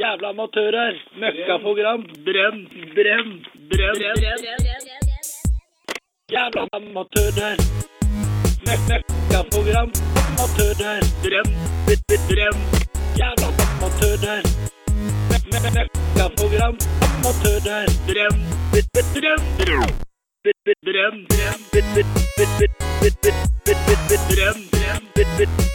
Jævla amatører. Møkkaprogram. Brenn. Jævla amatører. Møkkaprogram. Amatører. Brenn. Jævla amatører. Møkkaprogram. Amatører. Brenn. Brenn.